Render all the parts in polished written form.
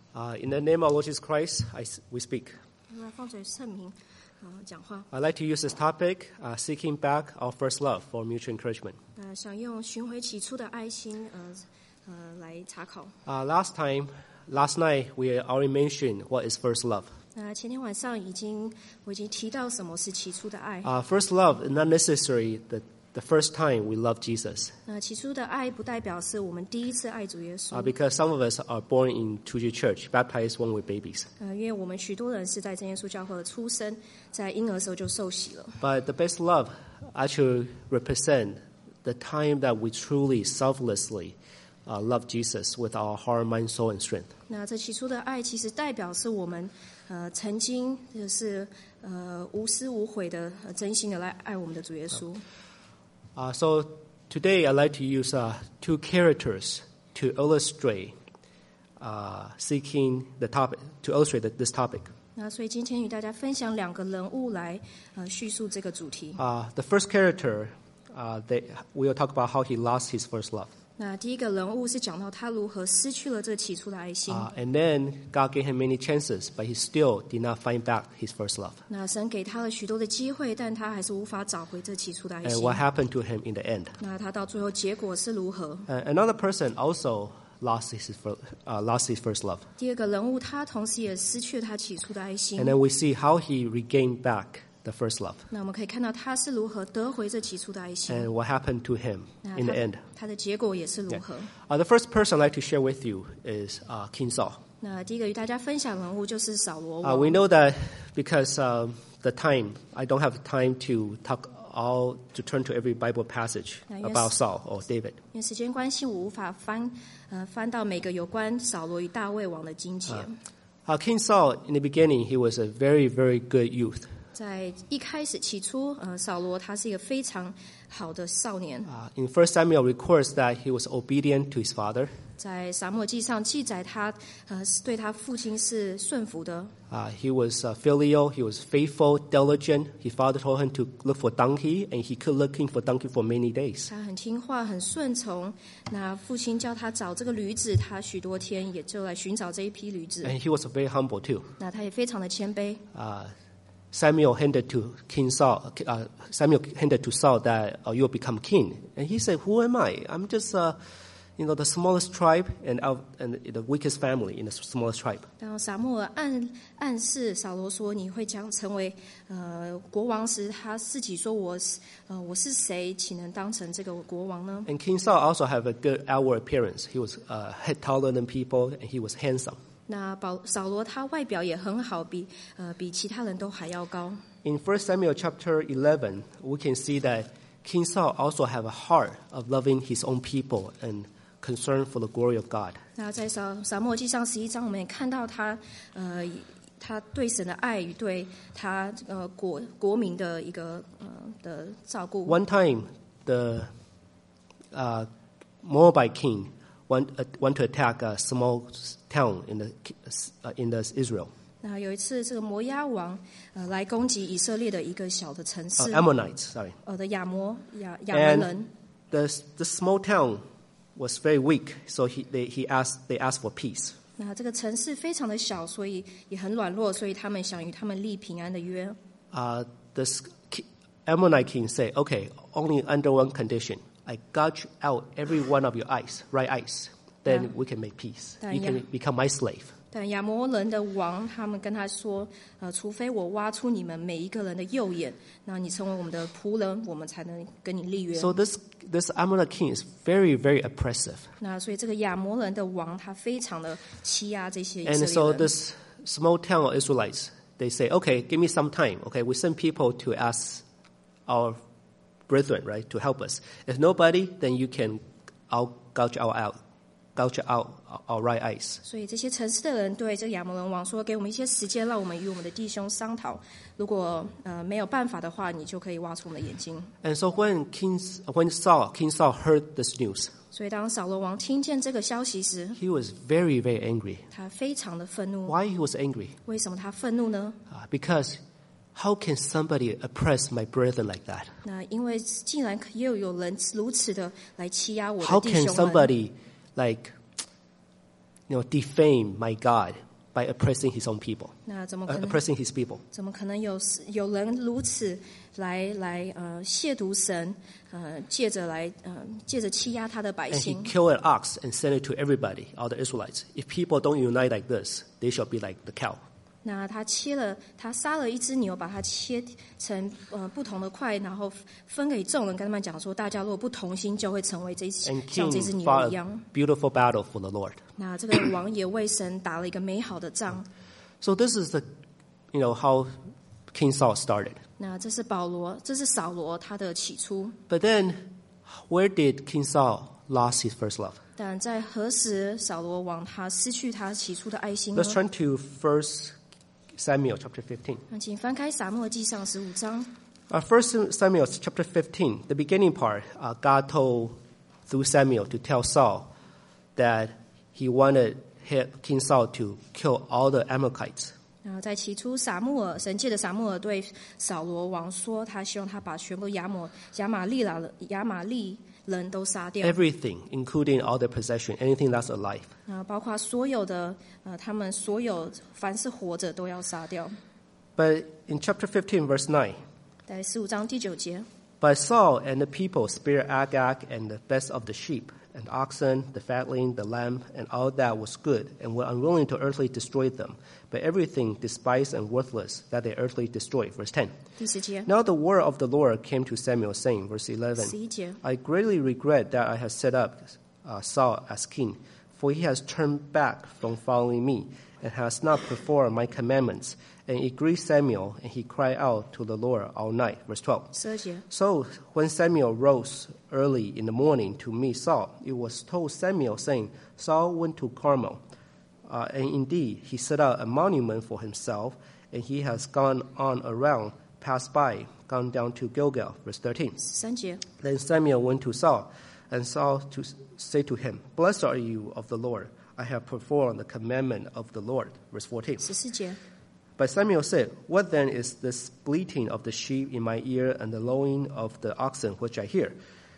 In the name of Lord Jesus Christ, we speak. 奉主圣名讲话。 I'd like to use this topic, seeking back our first love for mutual encouragement. 想用寻回起初的爱心来查考。 Last night, we already mentioned what is first love. 前天晚上我已经提到什么是起初的爱。 First love is not necessarily the first time we love Jesus. 起初的爱不代表是我们第一次爱主耶稣。 Because some of us are born into the church, baptized when we're babies. 因为我们许多人是在真耶稣教会出生，在婴儿时候就受洗了。 But the best love actually represent the time that we truly, selflessly love Jesus with our heart, mind, soul, and strength. 那这起初的爱其实代表是我们曾经就是无私无悔的真心的来爱我们的主耶稣。 So today I'd like to use two characters to illustrate seeking the topic, to illustrate this topic. 那所以今天与大家分享两个人物来叙述这个主题。 The first character, we'll talk about how he lost his first love. 那第一个人物是讲到他如何失去了这起初的爱心。 And then God gave him many chances, but he still did not find back his first love. 那神给他了许多的机会，但他还是无法找回这起初的爱 And 心。 what happened to him in the end? 那他到最后结果是如何？ Another person also lost his first love. 第二个人物他同时也失去了他起初的爱心。 And then we see how he regained back the first love. 那我们可以看到他是如何得回这起初的爱心。 And what happened to him in the end. 他的结果也是如何？ The first person I'd like to share with you is King Saul. 那第一个与大家分享人物就是扫罗王。 We know that because the time, I don't have time to turn to every Bible passage about Saul or David. 因为时间关系，我无法翻到每个有关扫罗与大卫王的经节。 King Saul, in the beginning, he was a very, very good youth. 在一开始起初，扫罗他是一个非常好的少年。 In 1 Samuel records that he was obedient to his father. 在撒母耳记上记载他对他父亲是顺服的。 He was filial, he was faithful, diligent. His father told him to look for donkey, and he kept looking for donkey for many days. 他很听话，很顺从。那父亲叫他找这个驴子，他许多天也就来寻找这一批驴子。 And he was very humble too. 那他也非常的谦卑。 Samuel handed to Saul that you'll become king. And he said, who am I? I'm just, the smallest tribe and the weakest family in the smallest tribe. 当撒母耳暗示扫罗说你会将成为国王时，他自己说我是谁，岂能当成这个国王呢？ And King Saul also have a good outward appearance. He was head taller than people, and he was handsome. 那扫罗他外表也很好，比其他人都还要高。 In 1 Samuel chapter 11, we can see that King Saul also have a heart of loving his own people and concern for the glory of God. 那在撒母耳记上11章，我们也看到他对神的爱与对他国民的一个的照顾。 One time, the Moabite king want to attack a small town in Israel. 那有一次，这个摩押王来攻击以色列的一个小的城市。 Ammonites, sorry. 的亚摩 And 人。 the small town was very weak, so they asked for peace. 那这个城市非常的小，所以也很软弱，所以他们想与他们立平安的约。 The Ammonite king said, "Okay, only under one condition: I gouge out every one of your eyes, right eyes. Then we can make peace. You can become my slave." 但亚摩人的王他们跟他说，除非我挖出你们每一个人的右眼，那你成为我们的仆人，我们才能跟你立约。 So this Ammonite king is very, very oppressive. 那所以这个亚摩人的王他非常的欺压这些以 And 色 so 列人。 this small town of Israelites, they say, "Okay, give me some time. Okay, we send people to ask our brethren, right, to help us. If nobody, then you can gouge out our right eyes." 所以这些城市的人对这个亚摩人王说：“给我们一些时间，让我们与我们的弟兄商讨。如果没有办法的话，你就可以挖出我们的眼睛。” And so when King Saul heard this news, 所以当扫罗王听见这个消息时， he was very, very angry. 他非常的愤怒。 Why he was angry? 为什么他愤怒呢？ Because how can somebody oppress my brethren like that? 那因为竟然也有人如此的来欺压我的 How 弟 can 兄们。 somebody defame my God by oppressing his own people, 那怎么可能 oppressing his people. 怎么可能有人如此来亵渎神，借着欺压他的百 And he 姓？ killed an ox and sent it to everybody, all the Israelites. If people don't unite like this, they shall be like the cow. 那他杀了一只牛，把它切成不同的块，然后分给众人，跟他们讲说，大家如果不同心，就会成为 And 像这 king 只牛 fought 一 a 样。 beautiful battle for the Lord. 那这个王也为神打了一个美好的仗。 So this is how King Saul started. 那这是扫罗他的起初。 But then, where did King Saul lost his first love? 但在何时扫罗王他失去他起初的爱心呢？ Let's turn to 1 Samuel chapter 15. 那请翻开撒母耳记上15章。 1 Samuel chapter 15, the beginning part, God told through Samuel to tell Saul that he wanted King Saul to kill all the Amalekites. 然后在起初，神借着撒母耳对扫罗王说，他希望他把全部亚玛利人都杀掉， Everything, including all their possession, anything that's alive. 包括所有的他们所有凡是活着都要杀掉。 But in chapter 15, verse 9, 在15章第9节， But Saul and the people spared Agag and the best of the sheep, and oxen, the fatling, the lamb, and all that was good, and were unwilling to earthly destroy them, but everything despised and worthless that they earthly destroyed. Verse 10. 第10节， Now the word of the Lord came to Samuel, saying, verse 11, 11节， I greatly regret that I have set up Saul as king, for he has turned back from following me, and has not performed my commandments. And it grieved Samuel, and he cried out to the Lord all night. Verse 12. 12节， So when Samuel rose early in the morning to meet Saul, it was told Samuel, saying, Saul went to Carmel. And indeed, he set out a monument for himself, and he has gone on around, passed by, gone down to Gilgal. Verse 13. 13节， Then Samuel went to Saul, and Saul to say to him, Blessed are you of the Lord. I have performed the commandment of the Lord. Verse 14. 14节， But Samuel said, What then is this bleating of the sheep in my ear and the lowing of the oxen which I hear?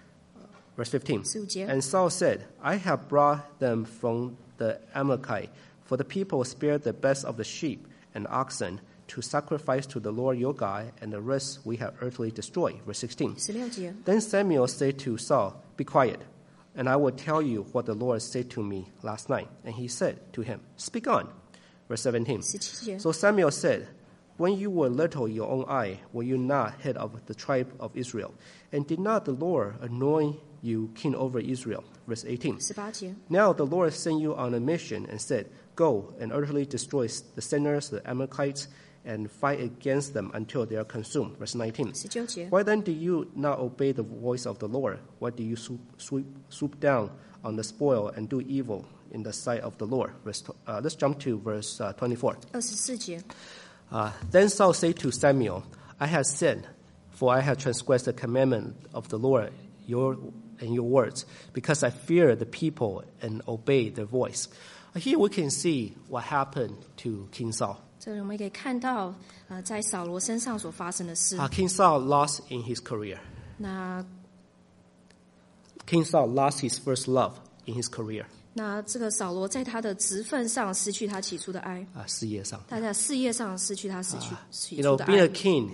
Verse 15. 15节， And Saul said, I have brought them from the Amalekite, for the people spared the best of the sheep and oxen to sacrifice to the Lord your God, and the rest we have earthly destroyed. Verse 16. 16节， Then Samuel said to Saul, Be quiet, and I will tell you what the Lord said to me last night. And he said to him, Speak on. Verse 17. 17节， So Samuel said, When you were little in your own eye, were you not head of the tribe of Israel? And did not the Lord anoint you king over Israel? Verse 18. 18节， Now the Lord sent you on a mission and said, Go and utterly destroy the sinners, the Amalekites, and fight against them until they are consumed. Verse 19. 19节， Why then do you not obey the voice of the Lord? Why do you swoop down on the spoil and do evil in the sight of the Lord? Let's jump to verse 24. 24节， Then Saul said to Samuel, I have sinned, for I have transgressed the commandment of the Lord your words, because I fear the people and obey their voice. Here we can see what happened to King Saul. 这里我们可以看到，在扫罗身上所发生的事。 King Saul lost in his career. 那 King Saul lost his first love in his career. 这个扫罗在他的职分上失去他起初的爱， 事业上。 他在事业上失去他起初 You know, 的 being a 爱。 king,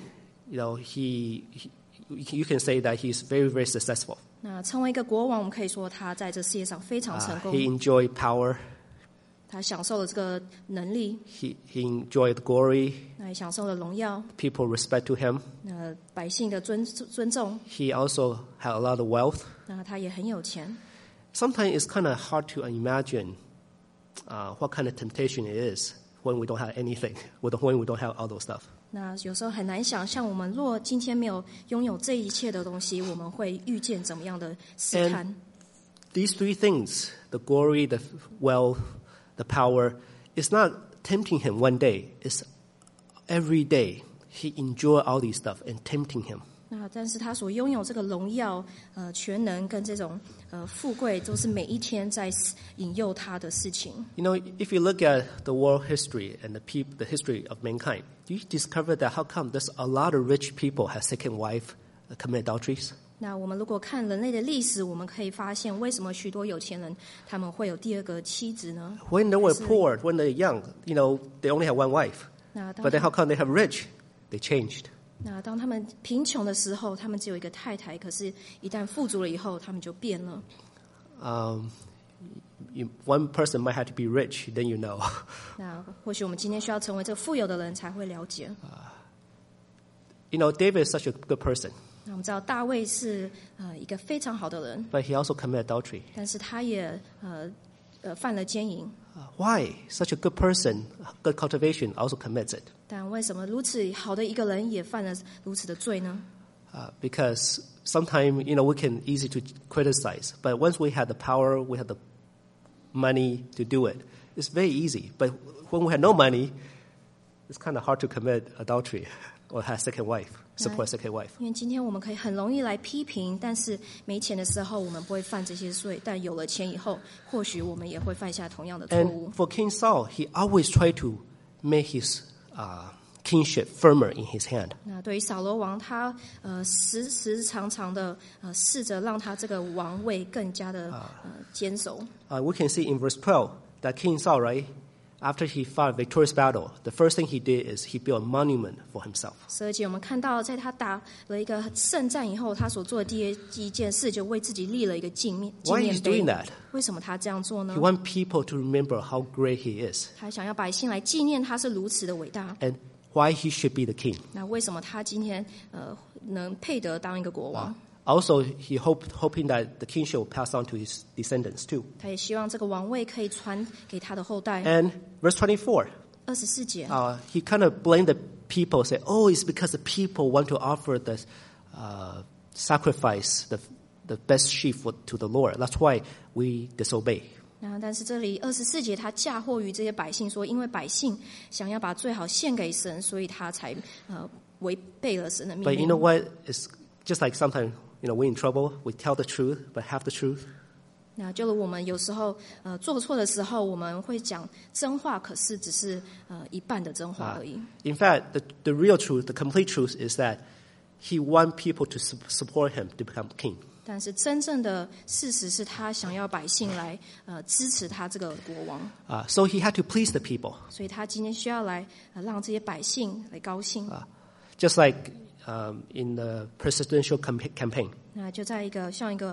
you can say that he's very, very successful. 那成为一个国王，我们可以说他在这事业上非常成功。 He enjoyed power. 他享受了这个能力， He enjoyed glory. 那也享受了荣耀， People respect to him. 百姓的尊重。 He also had a lot of wealth. 那他也很有钱。 Sometimes it's kind of hard to imagine what kind of temptation it is when we don't have anything, when we don't have all those stuff. 那有时候很难想象，我们若今天没有拥有这一切的东西，我们会遇见怎么样的试探。 These three things, the glory, the wealth, the power, is not tempting him one day. It's every day. He enjoyed all these stuff and tempting him. 那但是他所拥有这个荣耀、全能跟这种富贵，都是每一天在引诱他的事情。 You know, if you look at the world history and the history of mankind, you discover that how come there's a lot of rich people have second wife, commit adulteries. 那我们如果看人类的历史，我们可以发现，为什么许多有钱人他们会有第二个妻子呢？ When they were poor, when they're young, they only have one wife. 那当 But then how come they have rich? They changed. 那当他们贫穷的时候，他们只有一个太太，可是一旦富足了以后，他们就变了。 One person might have to be rich, then you know. 那或许我们今天需要成为这个富有的人，才会了解。 David is such a good person, 那我们知道大卫是一个非常好的人， but he also committed adultery. 但是他也犯了奸淫。 Why? Such a good person, good cultivation, also commits it. 但为什么如此好的一个人也犯了如此的罪呢？ Because sometimes, we can easy to criticize, but once we have the power, we have the money to do it, it's very easy. But when we have no money, it's kind of hard to commit adultery or have second wife, support second wife. 因为今天我们可以很容易来批评，但是没钱的时候我们不会犯这些罪，但有了钱以后，或许我们也会犯下同样的错误。 And for King Saul, he always tried to make his kingship firmer in his hand. 那对于扫罗王，他时常的试着让他这个王位更加的坚守。 We can see in verse 12 that King Saul, right, after he fought a victorious battle, the first thing he did is he built a monument for himself. 12节我们看到，在他打了一个圣战以后，他所做的第一件事，就为自己立了一个纪念 Why is he 碑 doing。that? 为什么他这样做呢 He？ wants people to remember how great he is 他想要百姓来纪念他是如此的伟大。 and why he should be the king. 那为什么他今天能配得当一个国王？ Also, he hoping that the kingship will pass on to his descendants too. 他也希望这个王位可以传给他的后代。 And verse 24, 24节， he kind of blamed the people, say, oh, it's because the people want to offer the sacrifice, the best sheep to the Lord. That's why we disobey. 那但是这里24节，他嫁祸于这些百姓，说因为百姓想要把最好献给神，所以他才违背了神的命 But 令。 you know what? It's just like sometimes, we're in trouble. We tell the truth, but half the truth. 那就是我们有时候做错的时候，我们会讲真话，可是只是一半的真话而已。 In fact, the real truth, the complete truth is that he wants people to support him to become king. 但是真正的事实是他想要百姓来支持他这个国王， So he had to please the people. 所以他今天需要来让这些百姓来高兴。 Just like in the presidential campaign. 那就在一个像一个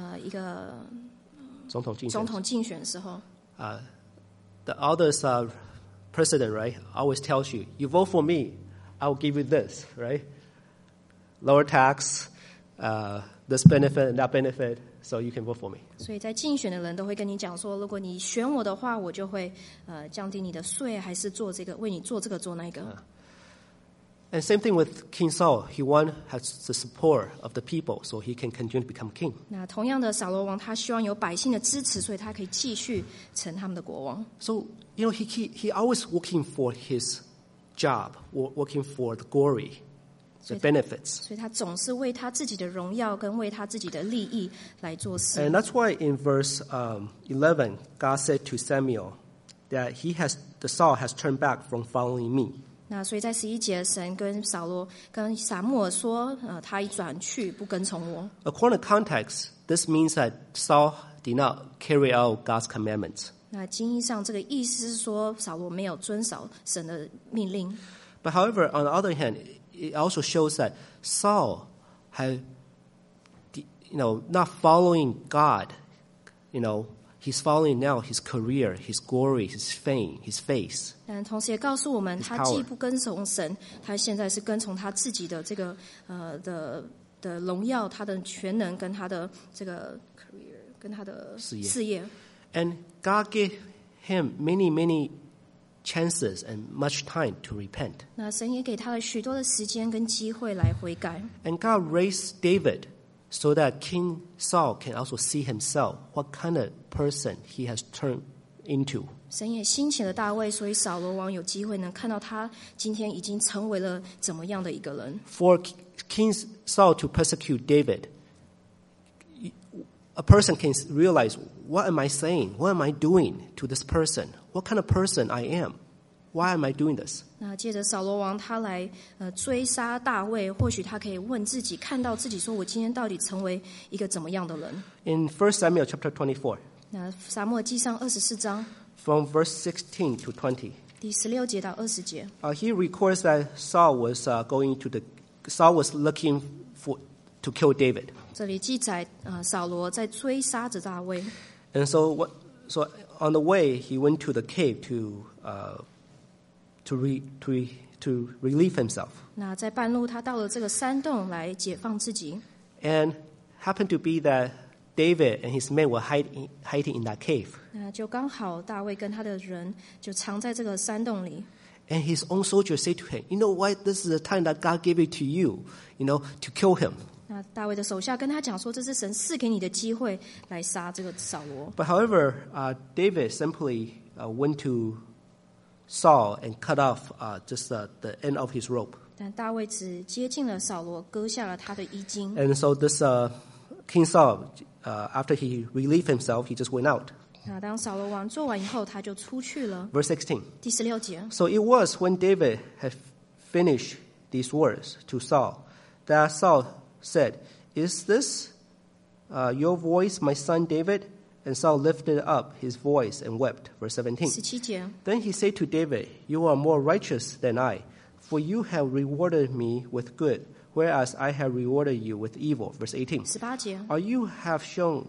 总统竞选的时候， The others president, right, always tells you, you vote for me, I will give you this, right? Lower tax, this benefit and that benefit, so you can vote for me. 所以在竞选的人都会跟你讲说，如果你选我的话，我就会降低你的税，还是做这个为你做这个做那个。 And same thing with King Saul. He has the support of the people, so he can continue to become king. 那同样的，扫罗王他希望有百姓的支持，所以他可以继续成他们的国王。 So, he always working for his job, working for the glory, the benefits. 所以他总是为他自己的荣耀跟为他自己的利益来做事。 And that's why in verse 11, God said to Samuel that the Saul has turned back from following me. 那所以在11节，神跟撒母耳说，他已转去不跟从我。 According to context, this means that Saul did not carry out God's commandments. 那经义上这个意思是说，扫罗没有遵守神的命令。 But however, on the other hand, it also shows that Saul had, not following God, he's following now his career, his glory, his fame, his face. 但同时也告诉我们， His 他 power. 既不跟从神，他现在是跟从他自己的这个的荣耀，他的全能跟他的这个 career 跟他的事业。 And God gave him many, many chances and much time to repent. 那神也给他了许多的时间跟机会来悔改。 And God raised David so that King Saul can also see himself, what kind of person he has turned into. 神也兴起了大卫，所以扫罗王有机会能看到他今天已经成为了怎么样的一个人。 For King Saul to persecute David, a person can realize, what am I saying? What am I doing to this person? What kind of person I am? Why am I doing this? 那借着扫罗王他来追杀大卫，或许他可以问自己，看到自己说，我今天到底成为一个怎么样的人？ In 1 Samuel chapter 24, 那撒母耳记上24章 from verse 16 to 20, 第16节到20节， he records that Saul was looking to kill David. 这里记载扫罗在追杀着大卫。 And so on the way, he went to the cave to relieve himself. 那在半路，他到了这个山洞来解放自己。 And happened to be that David and his men were hiding in that cave. 那就刚好大卫跟他的人就藏在这个山洞里。 And his own soldiers say to him, "You know what? This is the time that God gave it to you, to kill him." 那大卫的手下跟他讲说，这是神赐给你的机会来杀这个扫罗。 But however, David simply went to Saul and cut off just the end of his rope. 但大卫只接近了扫罗，割下了他的衣襟。 And so this King Saul, after he relieved himself, he just went out. 那当扫罗王做完以后，他就出去了。 Verse 16. 第16节， So it was when David had finished these words to Saul that Saul said, "Is this your voice, my son David?" And Saul lifted up his voice and wept. Verse 17. 17节， Then he said to David, "You are more righteous than I, for you have rewarded me with good, whereas I have rewarded you with evil." Verse 18. 18节， You have shown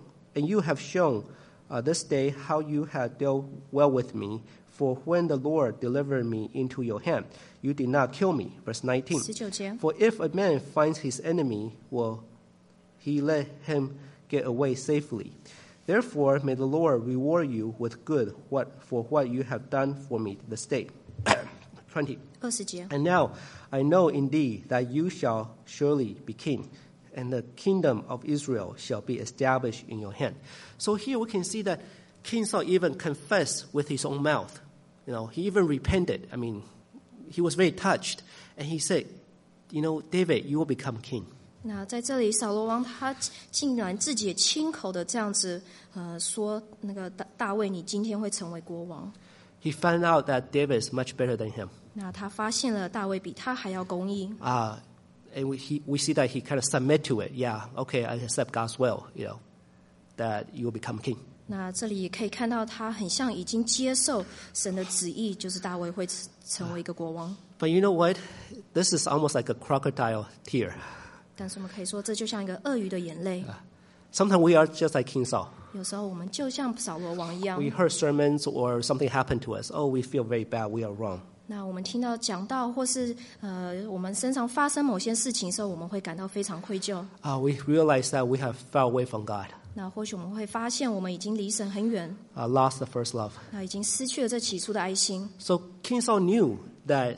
this day how you have dealt well with me, for when the Lord delivered me into your hand, you did not kill me. Verse 19. 19节， For if a man finds his enemy, will he let him get away safely? Therefore, may the Lord reward you with good for what you have done for me this day. 20. 20节， And now I know indeed that you shall surely be king, and the kingdom of Israel shall be established in your hand. So here we can see that King Saul even confessed with his own mouth. He even repented. I mean, he was very touched. And he said, David, you will become king. 那在这里，扫罗王他竟然自己也亲口的这样子说，那个大卫，你今天会成为国王。 He found out that David is much better than him. 那他发现了大卫比他还要公义。 And we see that he kind of submit to it. Yeah, okay, I accept God's will, that you will become king. 那这里也可以看到，他很像已经接受神的旨意，就是大卫会成为一个国王。 But you know what? This is almost like a crocodile tear. 但是我们可以说，这就像一个鳄鱼的眼泪。 Sometimes we are just like King Saul. 有时候我们就像扫罗王一样， We heard sermons or something happened to us. Oh, we feel very bad. We are wrong. 那我们听到讲道，或是我们身上发生某些事情的时候，我们会感到非常愧疚。 We realize that we have fell away from God, 那或许我们会发现，我们已经离神很远， lost the first love. 那已经失去了这起初的爱心。 So King Saul knew that,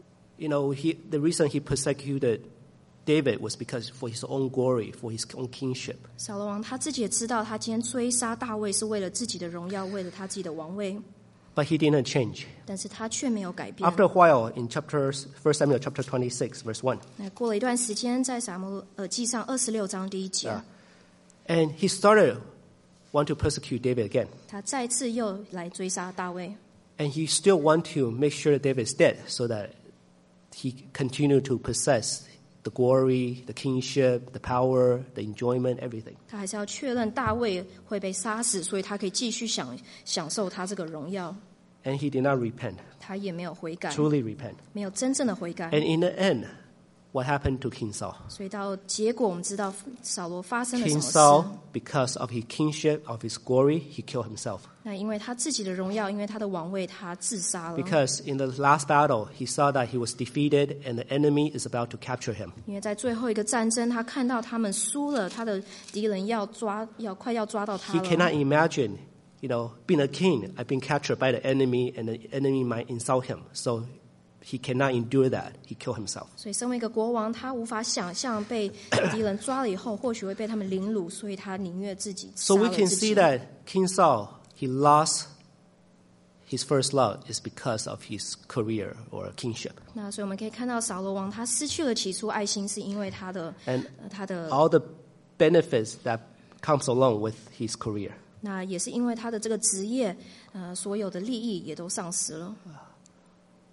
the reason he persecuted David was because for his own glory, for his own kingship. 扫罗王他自己也知道，他今天追杀大卫是为了自己的荣耀，为了他自己的王位。 But he didn't change. 但是他却没有改变。 After a while, in 1 Samuel chapter 26, verse 1, 那过了一段时间，在撒母耳记上26章第1节， and he started want to persecute David again. 他再次又来追杀大卫。 And he still want to make sure that David is dead so that he continue to possess the glory, the kingship, the power, the enjoyment, everything. 他还是要确认大卫会被杀死，所以他可以继续享受他这个荣耀。 And he did not repent, 他也没有悔改， truly repent. 没有真正的悔改。 And in the end, what happened to King Saul? 所以到结果，我们知道扫罗发生了什 King 么事。 Saul, because of his kingship, of his glory, he killed himself. 那因为他自己的荣耀，因为他的王位，他自杀了。 Because in the last battle, he saw that he was defeated and the enemy is about to capture him. 因为在最后一个战争，他看到他们输了，他的敌人快要抓到他 He 了。 cannot imagine, being a king, I've been captured by the enemy and the enemy might insult him. So he cannot endure that. He killed himself. 所以，身为一个国王，他无法想象被敌人抓了以后，或许会被他们凌辱，所以他宁愿自己杀 So we 了 can 自 see 己。 that King Saul, he lost his first love is because of his career or kingship. 那所以我们可以看到，扫罗王他失去了起初爱心，是因为他的 And 他的 all the benefits that comes along with his career. 那也是因为他的这个职业，所有的利益也都丧失了。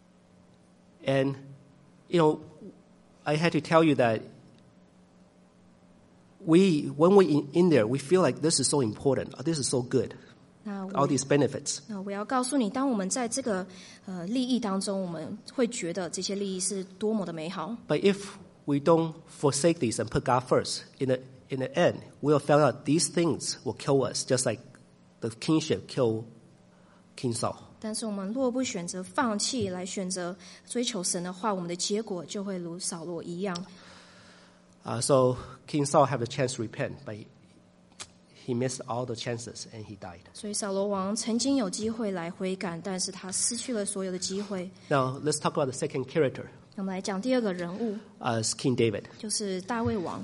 And, I had to tell you that when we in there, we feel like this is so important, this is so good, all these benefits. 我要告诉你，当我们在这个利益当中，我们会觉得这些利益是多么的美好。 But if we don't forsake these and put God first, in the end, we'll find out these things will kill us, just like the kingship killed King Saul. 但是我们若不选择放弃，来选择追求神的话，我们的结果就会如扫罗一样。 So King Saul had a chance to repent, but he missed all the chances and he died. 所以扫罗王曾经有机会来悔改，但是他失去了所有的机会。 Now let's talk about the second character, 我们来讲第二个人物， as King David. 就是大卫王。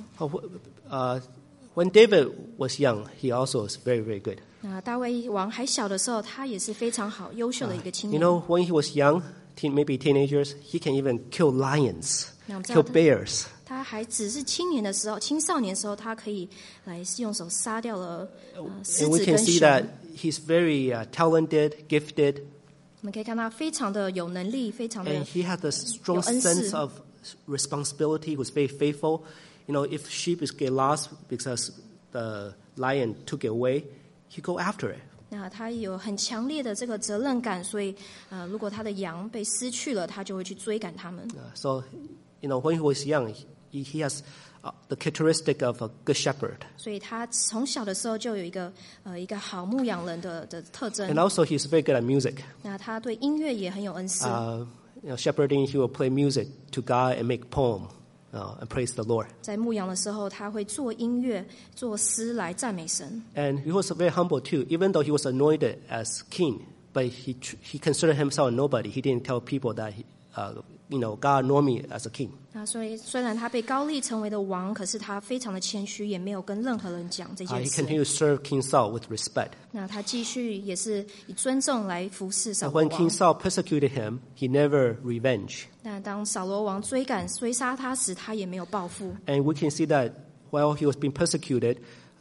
When David was young, he also was very, very good. 大卫王还小的时候，他也是非常好、优秀的一个青年。 When he was young, maybe teenagers, he can even kill lions, kill bears. 他还只是青年的时候、青少年的时候，他可以来用手杀掉了狮 And we 子 can 跟 see 熊。 that he's very talented, gifted, 我们可以看他非常的有能力，非常的 and he had a strong 有恩赐。 sense of responsibility. He was very faithful. If sheep get lost because the lion took it away, he go after it. 那他有很强烈的这个责任感，所以如果他的羊被失去了，他就会去追赶他们。 So, when he was young, he has the characteristic of a good shepherd. 所以他从小的时候就有一个好牧羊人的特征。 And also, he's very good at music. 那他对音乐也很有恩赐。 Shepherding, he will play music to God and make poem and praise the Lord. 在牧羊的时候，他会做音乐、做诗来赞美神。 And he was very humble too. Even though he was anointed as king, but he considered himself a nobody. He didn't tell people that God anointed me as a king. 那所以虽然他被高立成为的王，可是他非常的谦虚，也没有跟任何人讲这件 He 事。 continued to serve King Saul with respect. 那他继续也是以尊重来服侍扫罗 And when 王 King。Saul persecuted him, he never revenged. 那当扫罗王追杀他时，他也没有报复。 And we can see that while he was being persecuted,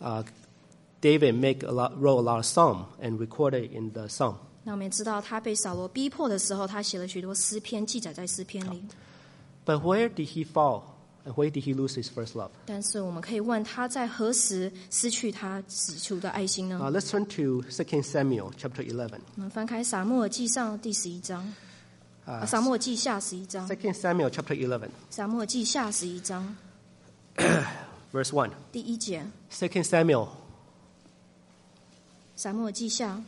David wrote a lot of psalm and recorded in the psalm. 那我们也知道，他被扫罗逼迫的时候，他写了许多诗篇，记载在诗篇里。 But where did he fall? And where did he lose his first love? 但是我们可以问，他在何时失去他起初的爱心呢？ Let's turn to 2 Samuel chapter 11. 我们翻开撒母耳记上第11章，撒母耳记下11章， 2 Samuel chapter 11, 撒母耳记下11章 verse 1. 第1节， 2 Samuel 撒母耳记下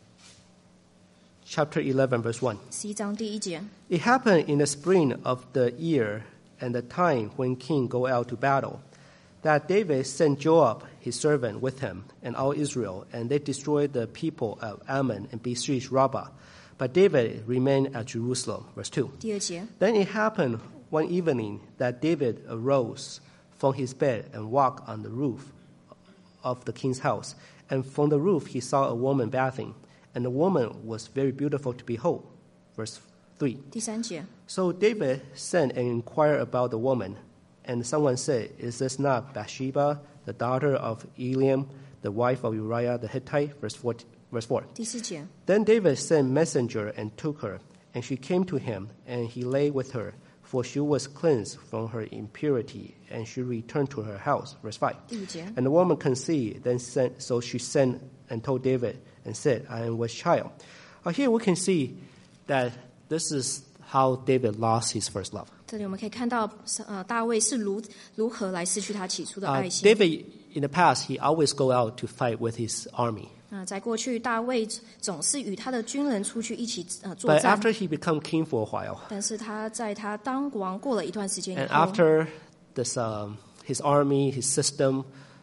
chapter 11, verse 1. 11章第1节。 It happened in the spring of the year and the time when king go out to battle, that David sent Joab his servant with him and all Israel, and they destroyed the people of Ammon and besieged Rabbah. But David remained at Jerusalem. Verse 2. 第2节， Then it happened one evening that David arose from his bed and walked on the roof of the king's house. And from the roof he saw a woman bathing, and the woman was very beautiful to behold. Verse 3. 第3节， So David sent and inquired about the woman, and someone said, Is this not Bathsheba, the daughter of Eliam, the wife of Uriah the Hittite? Verse 4. 第4节， Then David sent messenger and took her, and she came to him, and he lay with her, for she was cleansed from her impurity, and she returned to her house. Verse 5. 第5节， And the woman conceived, so she sent and told David, and said, I am with child. Here we can see that this is how David lost his first love. 这里我们可以看到，大卫是如何来失去他起初的爱心。 David, in the past, he always go out to fight with his army. 在过去，大卫总是与他的军人出去一起作 But 战。 after he became king for a while, 但是他在他当王过了一段时间以 and 后， after this, his army, his system,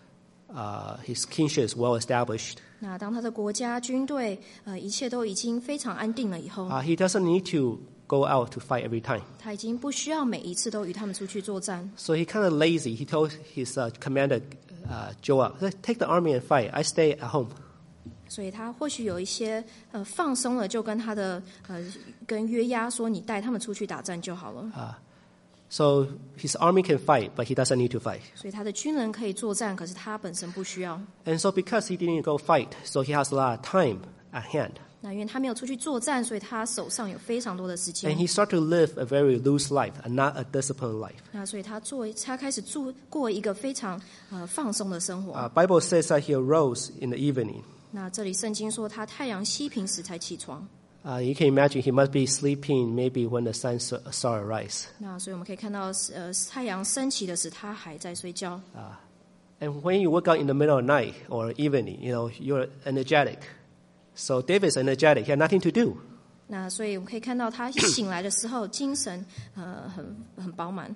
his kingship is well established, 那当他的国家军队一切都已经非常安定了以后， he doesn't need to go out to fight every time. 他已经不需要每一次都与他们出去作战。 So he kind of lazy. He told his commander, Joab, take the army and fight. I stay at home. 所以他或许有一些放松了，就跟他的跟约押说：“你带他们出去打战就好了。” So his army can fight, but he doesn't need to fight. 所以他的军人可以作战，可是他本身不需要。 And so because he didn't go fight, so he has a lot of time at hand. 那因为他没有出去作战，所以他手上有非常多的时 And 间。 he started to live a very loose life and not a disciplined life. 那所以他开始过一个非常放松的生活。 Bible says that he arose in the evening. 那这里圣经说他太阳西平时才起床。 You can imagine he must be sleeping maybe when the sun started rise. 那所以我们可以看到太阳升起的时他还在睡觉。 And when you wake up in the middle of the night or evening, you're energetic. So David's energetic. He had nothing to do. 那所以我们可以看到他醒来的时候精神很饱满。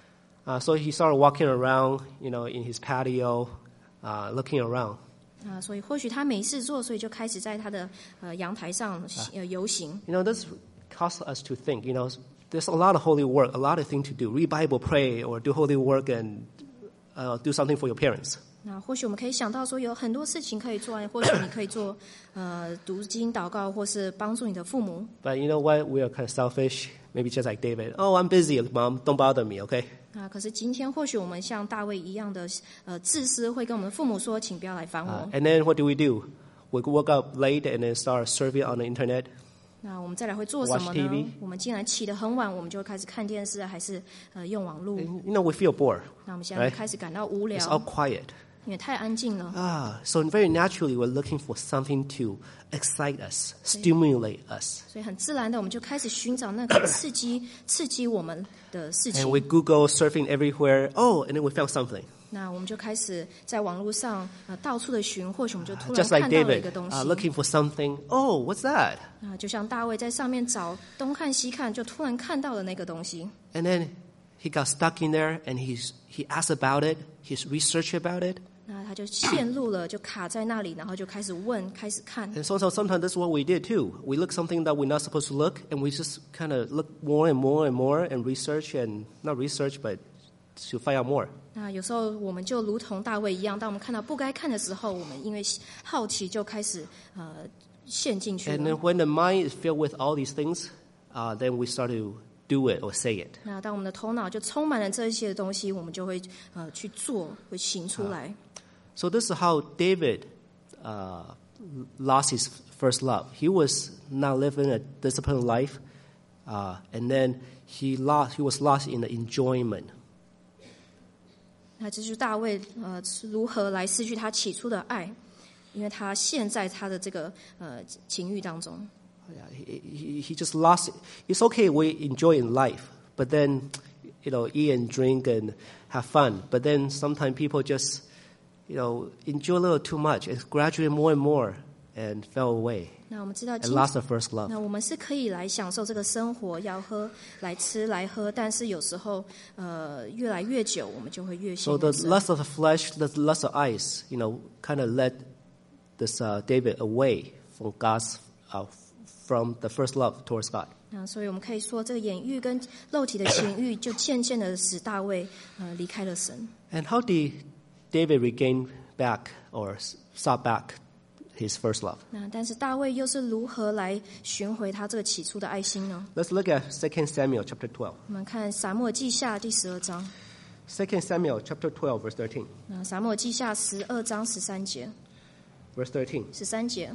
So he started walking around, in his patio, looking around. 所以或许他没事做，所以就开始在他的阳台上游行。 This causes us to think, there's a lot of holy work, a lot of things to do. Read Bible, pray, or do holy work and do something for your parents. 那或许我们可以想到说有很多事情可以做，或许你可以做读经祷告，或是帮助你的父母。 But you know what? We are kind of selfish. Maybe just like David. Oh, I'm busy, Mom. Don't bother me, okay? 可是今天或许我们像大卫一样的自私，会跟我们的父母说，请不要来烦我。 And then what do? We woke up late and then start surfing on the internet. 那我们再来会做什么 Watch TV 呢？我们既然起得很晚，我们就开始看电视，还是用网络？ And, we feel bored. 那我们现在就开始感到无 It's all 聊， quiet. 因为太安静了。 So very naturally, we're looking for something to excite us, stimulate us. 所以很自然的，我们就开始寻找那个刺激我们的事情 And。we Google surfing everywhere. Oh, and then we found something. 那我们就开始在网络上到处的寻，或许我们就突然 Just like 看到了一 David, 个东西。 looking for something. Oh, what's that? 就像大卫在上面找东看西看，就突然看到了那个东西。 And then he got stuck in there, and he asked about it. He's researched about it. 那他就陷入了，就卡在那里，然后就开始问，开始看。 And so sometimes that's what we did too. We look something that we're not supposed to look, and we just kind of look more and more and more and research and not research, but to find out more. 那有时候我们就如同大卫一样，当我们看到不该看的时候，我们因为好奇就开始陷进去 And 了。 then when the mind is filled with all these things, then we start to do it or say it. 那当我们的头脑就充满了这一些东西，我们就会去做，会行出来。 So this is how David lost his first love. He was not living a disciplined life, and then he was lost in the enjoyment. 那这就是大卫如何来失去他起初的爱，因为他陷在他的这个情欲当中。 He just lost it. It's okay, we enjoy in life, but then, eat and drink and have fun. But then sometimes people just, enjoy a little too much and gradually more and more and fell away 那我们知道 and lost the first love. 那我们是可以来享受这个生活，要喝来吃来喝，但是有时候越来越久，我们就会越陷 So the 入深。 lust of the flesh, the lust of eyes, kind of led this David away from God's, from the first love towards God. 那所以我们可以说，这个眼欲跟肉体的情欲，就渐渐的使大卫离开了神。 And how did David regain back or start back his first love? 那但是大卫又是如何来寻回他这个起初的爱心呢？ Let's look at 2 Samuel chapter 12. 我们看撒母耳记下第12章。 2 Samuel chapter 12 verse 13. 那撒母耳记下12章13节。 Verse 13. 13节。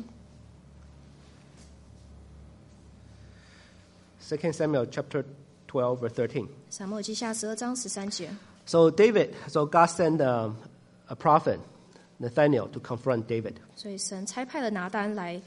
2 Samuel chapter 12 verse 13. 撒母耳记下12章13节。 So God sent a prophet, Nathaniel, to confront David. 所以神差派了拿单来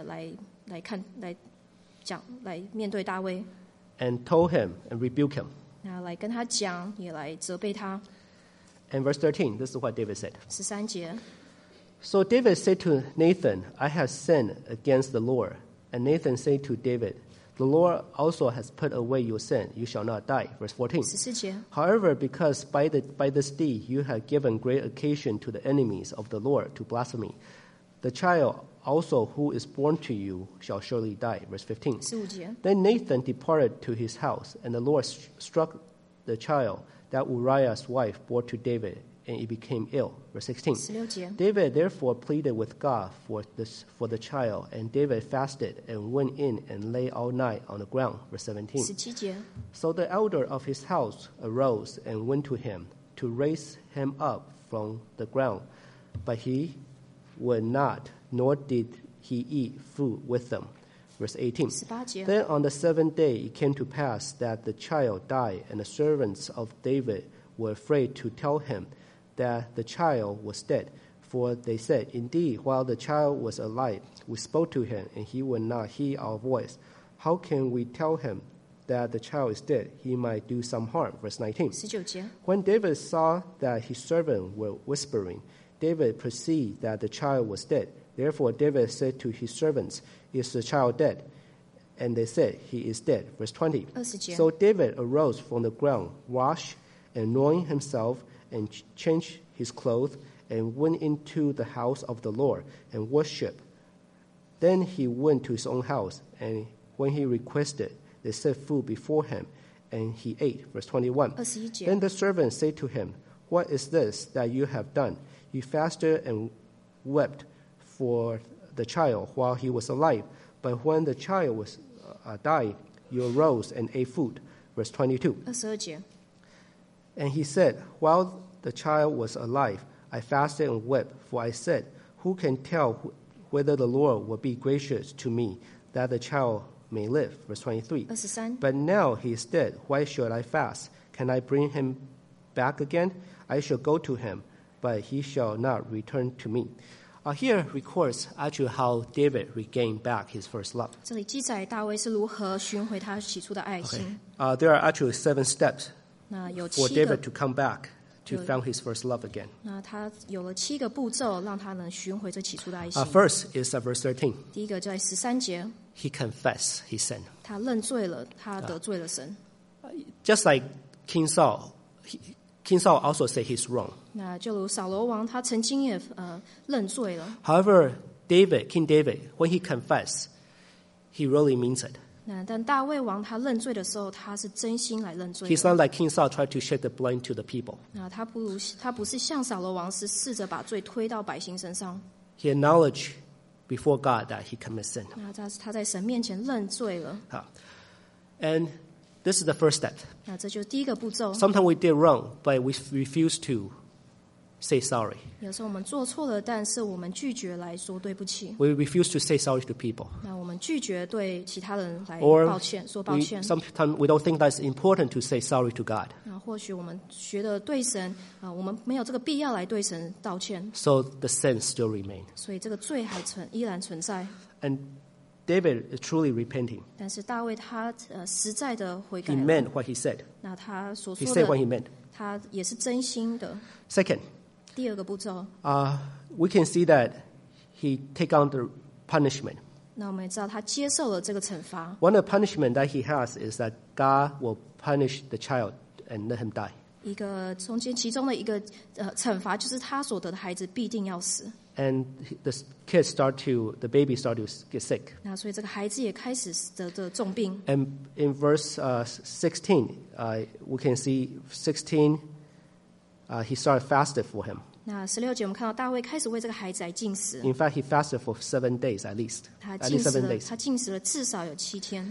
面对大卫， And told him and rebuked him. 那来跟他讲，也来责备他。 And verse 13, this is what David said. 13节。 So David said to Nathan, I have sinned against the Lord. And Nathan said to David, The Lord also has put away your sin. You shall not die. Verse 14. 14节。 However, because by this deed you have given great occasion to the enemies of the Lord to blaspheme, the child also who is born to you shall surely die. Verse 15. 15节。 Then Nathan departed to his house, and the Lord struck the child that Uriah's wife bore to David, and he became ill. Verse 16. 16节。 David therefore pleaded with God for the child, and David fasted and went in and lay all night on the ground. Verse 17. 17节。 So the elder of his house arose and went to him to raise him up from the ground, but he would not, nor did he eat food with them. Verse 18. 18节 Then on the seventh day it came to pass that the child died, and the servants of David were afraid to tell him that the child was dead. For they said, Indeed, while the child was alive, we spoke to him, and he would not hear our voice. How can we tell him that the child is dead? He might do some harm. Verse 19. 19节 When David saw that his servants were whispering, David perceived that the child was dead. Therefore David said to his servants, Is the child dead? And they said, He is dead. Verse 20. 20节 So David arose from the ground, washed and anointed himself, and changed his clothes, and went into the house of the Lord and worshipped. Then he went to his own house, and when he requested, they set food before him, and he ate. Verse 21. 21节 Then the servants said to him, What is this that you have done? You fasted and wept for the child while he was alive, but when the child was died, you arose and ate food. Verse 22. 22节 And he said, While the child was alive, I fasted and wept, for I said, Who can tell whether the Lord will be gracious to me, that the child may live? Verse 23. 23 But now he is dead. Why should I fast? Can I bring him back again? I shall go to him, but he shall not return to me. Here records actually how David regained back his first love. 这里记载大卫是如何寻回他起初的爱心。 There are actually 7 steps 那有 for 7 David 个 to come back to Good. found his first love again. 那他有了7个步骤，让他能寻回这起初的爱心。 First is verse 13. 第一个在13节， He confessed his sin. 他认罪了，他得罪了神。 Just like King Saul, King Saul also said he's wrong. 那就如扫罗王，他曾经也认罪了。 However, King David, when he confessed, he really means it. 那但大卫王他认罪的时候，他是真心来认罪 He's 的。 not like King Saul tried to shed the blame to the people. 那他不是像扫罗王是试着把罪推到百姓身上。 He acknowledged before God that he committed sin. 那他在神面前认罪了。 And this is the first step. 那这就是第一个步骤。 Sometimes we did wrong, but we refuse to say sorry. 有时候我们做错了，但是我们拒绝来说对不起。 We refuse to say sorry to people. 那我们拒绝对其他人来 Or 抱歉，说抱歉。 sometimes we don't think that's important to say sorry to God. 那或许我们觉得对神我们没有这个必要来对神道歉， So the sin still remains. 所以这个罪依然存在。 And David is truly repenting. 但是大卫他实在的悔改 He 了， meant what he said. 那他所 He 说 said what he 的， meant. 他也是真心的。 Second, 第二个步骤， we can see that he take on the punishment. 那我们也知道他接受了这个惩罚。 One of the punishment that he has is that God will punish the child and let him die. 一个其中的一个惩罚就是他所得的孩子必定要死。 And the baby start to get sick. 那所以这个孩子也开始得重病。 And in verse 16, we can see 16, he started fasted for him. 那16节我们看到大卫开始为这个孩子来禁食， In fact, he fasted for 7 days at least. 他 At 禁 least 食 7 了， days. 他禁食了至少有7天。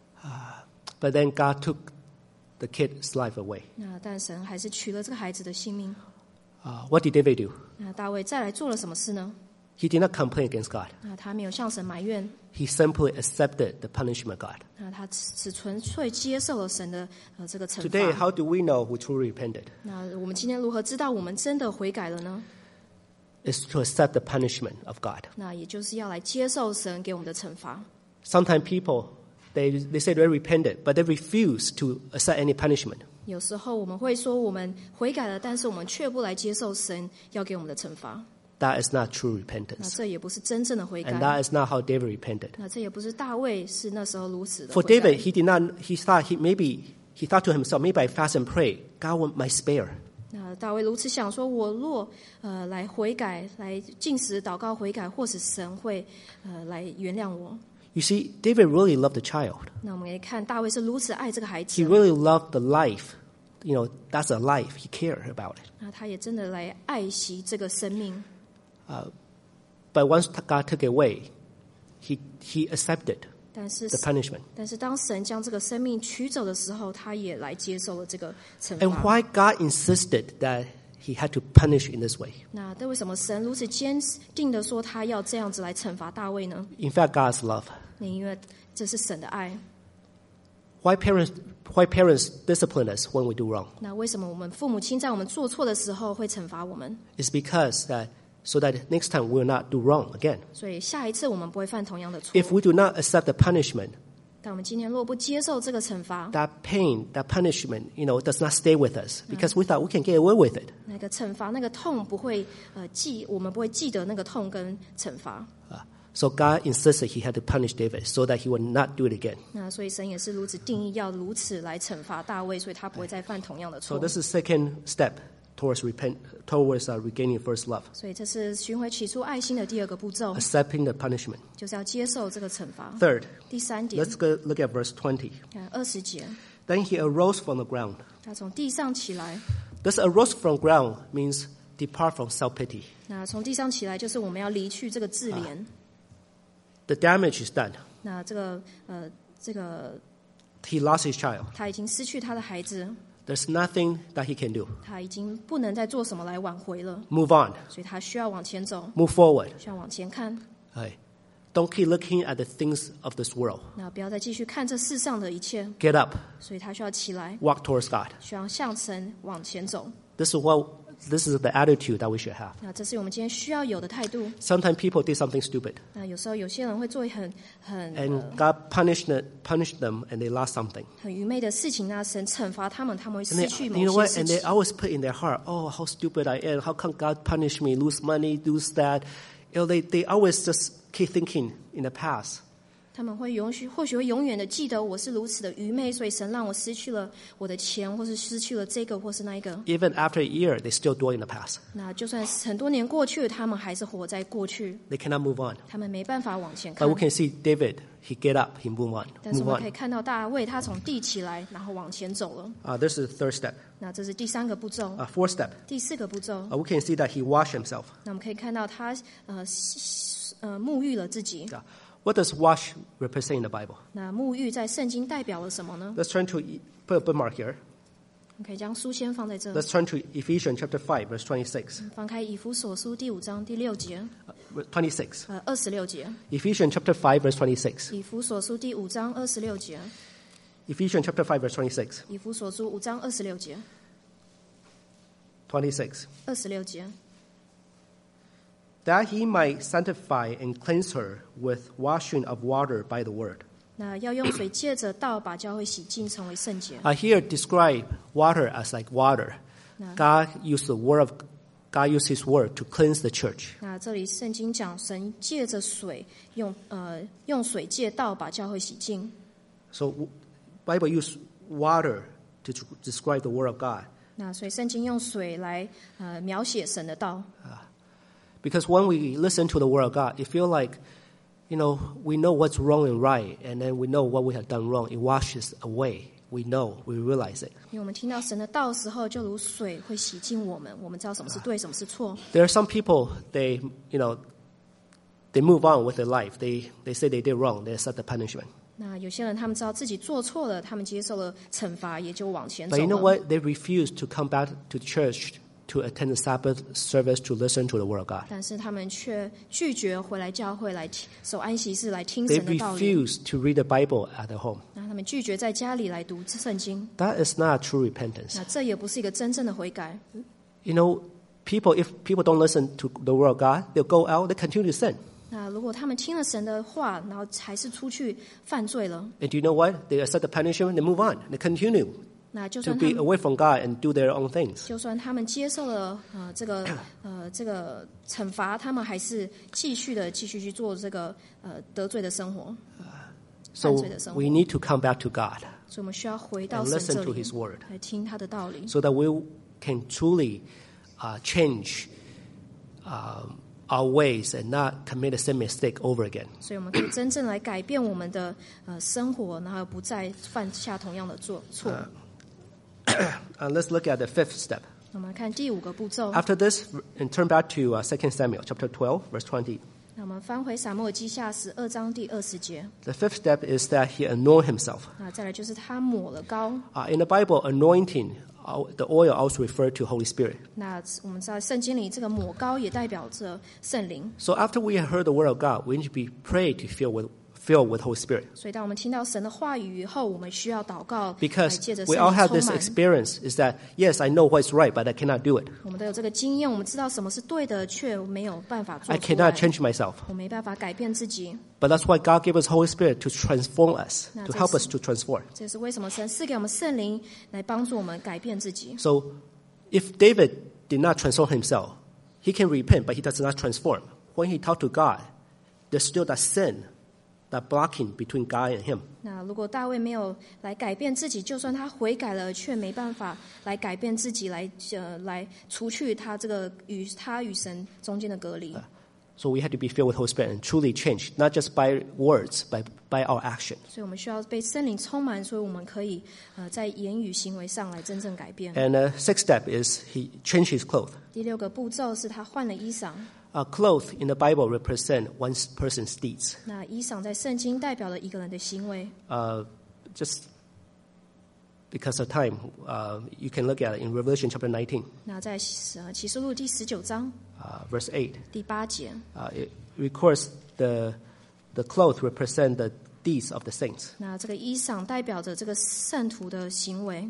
But then God took the kid's life away. 那但神还是取了这个孩子的性命。 What did David do? 那大卫再来做了什么事呢？ He did not complain against God. 那他没有向神埋怨， He simply accepted the punishment of God. 那他只纯粹接受了神的这个惩 Today, 罚。 how do we know we truly repented? 那我们今天如何知道我们真的悔改了呢？ It's to accept the punishment of God. 那也就是要来接受神给我们的惩罚。 Sometimes people, they say they repented, but they refuse to accept any punishment. 有时候我们会说我们悔改了，但是我们却不来接受神要给我们的惩罚。 That is not true 那 repentance. 这也不是真正的悔 And 改。 that is not how David repented. 那这也不是大卫是那时候如此的 For 悔改。 David, he thought to himself, maybe I fast and pray, God might spare. 那大卫如此想说，我若来悔改，来禁食、祷告、悔改，或是神会来原谅我。 You see, David really loved the child. 那我们可以看大卫是如此爱这个孩 He 子， really loved the life. That's a life. He cared about it. 那他也真的来爱惜这个生命。 But once God took it away, he accepted 但是 the punishment. 当神将这个生命取走的时候，他也来接受了这个惩 And 罚。 why God insisted that he had to punish in this way? 那为什么神如此坚定的说他要这样子来惩罚大卫呢？ In fact, God's love. 那因为这是神的爱。 Why parents discipline us when we do wrong? 那为什么我们父母亲在我们做错的时候会惩罚我们？ It's because so that next time we will not do wrong again. 所以下一次我们不会犯同样的错。 If we do not accept the punishment, 但我们今天若不接受这个惩罚， that pain, that punishment, does not stay with us because we thought we can get away with it. 那个惩罚那个痛不会我们不会记得那个痛跟惩罚。 So God insisted he had to punish David so that he would not do it again. 那所以神也是如此定义，要如此来惩罚大卫，所以他不会再犯同样的 So 错。 this is second step towards regaining first love, 所以这是寻回起初爱心的第二个步骤， accepting the punishment. 就是要接受这个惩罚。 Third, 第三点， let's look at verse 20. 看20节， Then he arose from the ground. 他从地上起来。 This arose from ground means depart from self-pity. 那从地上起来，就是我们要离去这个自怜。 The damage is done. 那这个 He lost his child. 他已经失去他的孩子， There's nothing that he can do. 他已经不能再做什么来挽回了， Move on. 所以他需要往前走， Move forward. 需要往前看。 Right. Don't keep looking at the things of this world. 那不要再继续看这世上的一切， Get up. 所以他需要起来， Walk towards God. 需要向神往前走。 This is the attitude that we should have. 那这是我们今天需要有的态度。 Sometimes people did something stupid, 那有时候有些人会做很 and God punished them, and they lost something. 很愚昧的事情，那神惩罚他们，他们会 And 失去 you 某 know 些 what? 事 And 情 they。always put in their heart, oh, how stupid I am. How come God punish me, lose money, lose that? They always just keep thinking in the past. 他们会或许会永远的记得我是如此的愚昧，所以神让我失去了我的钱，或是失去了这个或是那一个。 Even after a year, they still dwell in the past. 那就算很多年过去了，他们还是活在过去， They cannot move on. 他们没办法往前看 But we。can see David, he get up, he move on. 但是 Move 我们可以 on. 看到大卫，他从地起来，然后往前走了。 This is the third step. 那这是第三个步骤。 Fourth step, 第四个步骤， we can see that he washed himself. 那我们可以看到他沐浴了自己。 What does wash represent in the Bible? 那沐浴在圣经代表了什么呢？ Let's turn to, put a bookmark here. 我们可以将书先放在这。 Let's turn to Ephesians chapter 5, verse 26. 翻开以弗所书第5章第6节 26. ，26节。 Ephesians chapter 5, verse 26. 以弗所书第5章26节。 Ephesians chapter 5, verse 26. 以弗所书5章26节。 26. 26节。 That he might sanctify and cleanse her with washing of water by the word. 那要用水借着道把教会洗净，成为圣洁。 Here describe water as like water. God used his word to cleanse the church. 那这里圣经讲，神借着水用水借道把教会洗净。 So Bible use water to describe the word of God. 那所以圣经用水来描写神的道。 Because when we listen to the word of God, it feels like, we know what's wrong and right, and then we know what we have done wrong. It washes away. We know, we realize it. 因为我们听到神的道的时候，就如水会洗净我们，我们知道什么是对，什么是错。 There are some people, they move on with their life. They say they did wrong. They accept the punishment. 那有些人他们知道自己做错了，他们接受了惩罚，也就往前走 But you know 了。 what? They refuse to come back to church to attend the Sabbath service to listen to the word of God. 但是他们却拒绝回来教会来守安息日来听 They 神的道理。 refuse to read the Bible at their home. 那他们拒绝在家里来读圣经。 That is not true repentance. 那这也不是一个真正的悔改。 If people don't listen to the word of God, they'll go out, they continue to sin. 那如果他们听了神的话，然后还是出去犯罪了， And do you know what? They accept the punishment, they move on, they continue 那就 to 算他 be 们 away from God and do their own things. 就算他们接受了这个惩罚，他们还是继续去做这个得罪的生活， So 犯罪的生活。 we need to come back to God 所以我们需要回到 and 神 listen 这 to 里 His word 来听他的道理， so that we can truly change our ways and not commit the same mistake over again. 所以我们可以真正来改变我们的生活，然后不再犯下同样的错。 Let's look at the fifth step. 我们看第5个步骤。 After this, and turn back to 2 Samuel chapter 12, verse 20. 那我们翻回撒母耳记下12章第20节。 The fifth step is that he anointed himself. 那再来就是他抹了膏。 In the Bible, anointing, the oil also referred to Holy Spirit. 那我们在圣经里，这个抹膏也代表着圣灵。 So after we have heard the word of God, we need to be prayed to filled with Holy Spirit. 所以当我们听到神的话语以后，我们需要祷告，来 Because 借着 we 圣 all 灵 have 充 this 满。 experience is that, yes, I know what's right, but I cannot do it. 我们都有这个经验，我们知道什么是对的，却没有办法做 I 出来 cannot。change myself. 我没办法改变自己， But that's why God gave us Holy Spirit to transform us, to help us to transform. 这是为什么神赐给我们圣灵来帮助我们改变自己。 So if David did not transform himself, he can repent, but he does not transform. When he talked to God, there's still that sin, that blocking between God and him. 那如果大卫没有来改变自己，就算他悔改了，却没办法来改变自己，来除去他这个与神中间的隔离。 So we have to be filled with Holy Spirit and truly change, not just by words, but by our action. 所以我们需要被圣灵充满，所以我们可以在言语行为上来真正改变。 And the sixth step is he changed his clothes. 第6个步骤是他换了衣裳。 Clothes in the Bible represent one person's deeds. 那衣裳在圣经代表了一个人的行为。 Just because of time, you can look at it in Revelation chapter 19, 那在启示录第19章 verse 8. 第8节， It records the clothes represent the deeds of the saints. 那这个衣裳代表着这个圣徒的行为。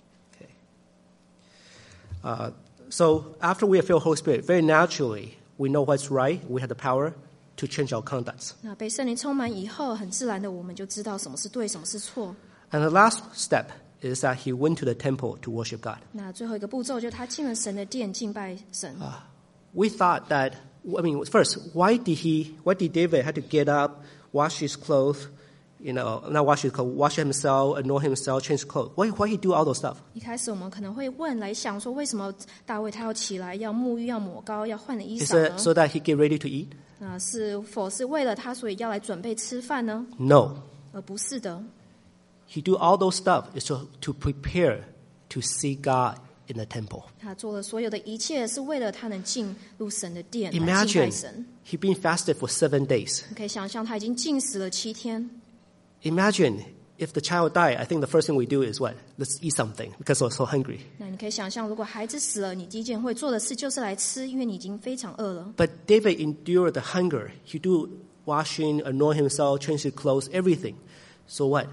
So after we have filled Holy Spirit, very naturally, we know what's right. We have the power to change our conducts. 那被圣灵充满以后，很自然的我们就知道什么是对，什么是错。 And the last step is that he went to the temple to worship God. 那最后一个步骤就是他进了神的殿敬拜神。 We thought that, first, why did David have to get up, wash his clothes, not wash his clothes, wash himself, anoint himself, change his clothes? Why he do all those stuff? 一开始我们可能会来想说，为什么大卫他要起来，要沐浴，要抹膏，要换了衣 Is 裳 it 呢？ so that he get ready to eat? 是否是为了他，所以要来准备吃饭呢？ No. 而不是的。 He do all those stuff is to prepare to see God in the temple. 他做了所有的一切，是为了他能进入神的殿来敬 Imagine 拜神。 he been fasted for 7 days. 你可以想象，他已经禁食了7天。 Imagine if the child died, I think the first thing we do is what? Let's eat something because we're so hungry. 那你可以想象，如果孩子死了，你第一件会做的事就是来吃，因为你已经非常饿了。 But David endured the hunger. He do washing, anoint himself, change his clothes, everything. So what?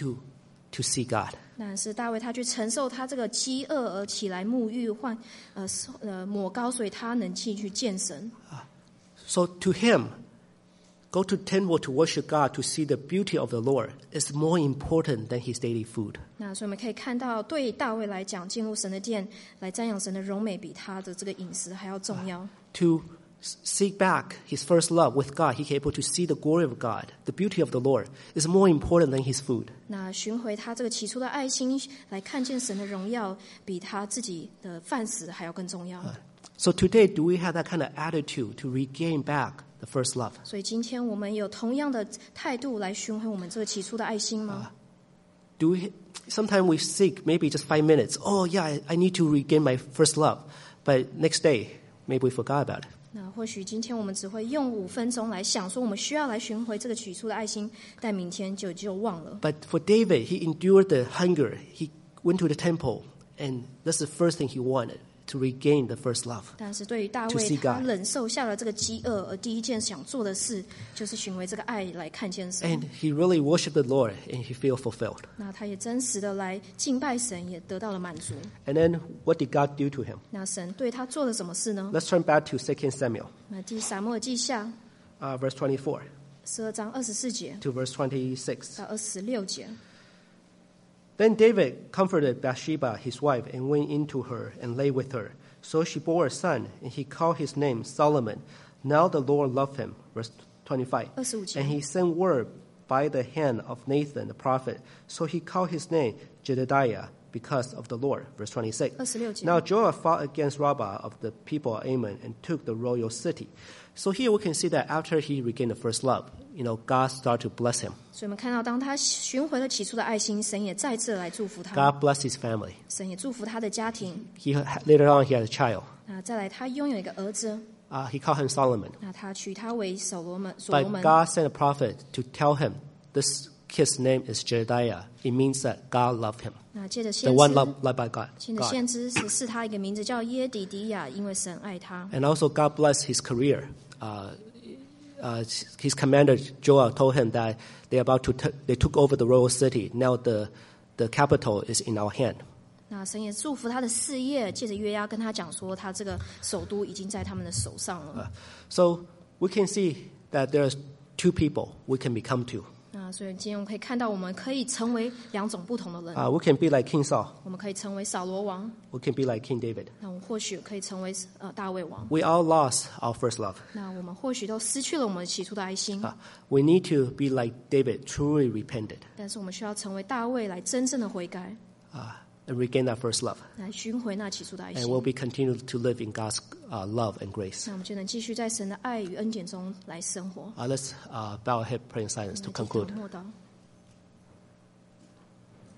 To see God. 但是大卫他去承受他这个饥饿而起来沐浴抹膏，所以他能去见神。 So to him, go to temple to worship God, to see the beauty of the Lord is more important than his daily food. 那所以我们可以看到，对大卫来讲，进入神的殿来瞻仰神的荣美，比他的这个饮食还要重要。 To seek back his first love with God, he able to see the glory of God, the beauty of the Lord, is more important than his food. 那寻回他这个起初的爱心，来看见神的荣耀，比他自己的饭食还要更重要。 So today, do we have that kind of attitude to regain back the first love? 所以今天我们有同样的态度来寻回我们这个起初的爱心吗？ Sometimes we seek maybe just 5 minutes. Oh yeah, I need to regain my first love. But next day, maybe we forgot about it. 那或许今天我们只会用5分钟来想说，我们需要来寻回这个起初的爱心，但明天就忘了。 But for David, he endured the hunger. He went to the temple, and that's the first thing he wanted, to regain the first love. 但是对于大 To 卫， see 他 God. 忍受下了这个饥饿，而第一件想做的事就是寻回这个爱来看见神。 And he really worshiped the Lord, and he felt fulfilled. 那他也真实的来敬拜神，也得到了满足。 And then what did God do to him? 那神对他做了什么事呢？ Let's turn back to 2 Samuel, 那第撒母耳记下 verse 24 12章24节 to verse 26. 到26节。 Then David comforted Bathsheba, his wife, and went into her and lay with her. So she bore a son, and he called his name Solomon. Now the Lord loved him. Verse 25. 25节 And he sent word by the hand of Nathan the prophet. So he called his name Jedediah, because of the Lord. Verse 26. 26节 Now Joab fought against Rabbah of the people of Ammon and took the royal city. So here we can see that after he regained the first love, God started to bless him. 所以我们看到，当他寻回了起初的爱心，神也再次来祝福他。 God blessed his family. 神也祝福他的家庭。 Later on, he had a child. 那再来，他拥有一个儿子。 He called him Solomon. 那他取他为所罗门。 But God sent a prophet to tell him this kid's name is Jedediah. It means that God loved him. 那借着 The 先 one 知， loved by God. 借着先知是他一个名字叫耶底迪亚，因为神爱他。 And also God blessed his career. His commander Joel told him that they took over the royal city. Now the capital is in our hand. 那神也祝福他的事业，借着约押跟他讲说，他这个首都已经在他们的手上了。 So we can see that there's two people we can become two. 那所以今天我们可以看到，我们可以成为两种不同的人。 We can be like King Saul. 我们可以成为扫罗王， We can be like King David. 那我们或许可以成为大卫王。 We all lost our first love. 那我们或许都失去了我们起初的爱心， We need to be like David, truly repented, 但是我们需要成为大卫，来真正的悔改， and regain that first love. 来寻回那起初的爱 And 心。 we'll be continue to live in God's love and grace. 那我们就能继续在神的爱与恩典中来生活。 Let's bow our head, pray in silence to conclude. 默祷。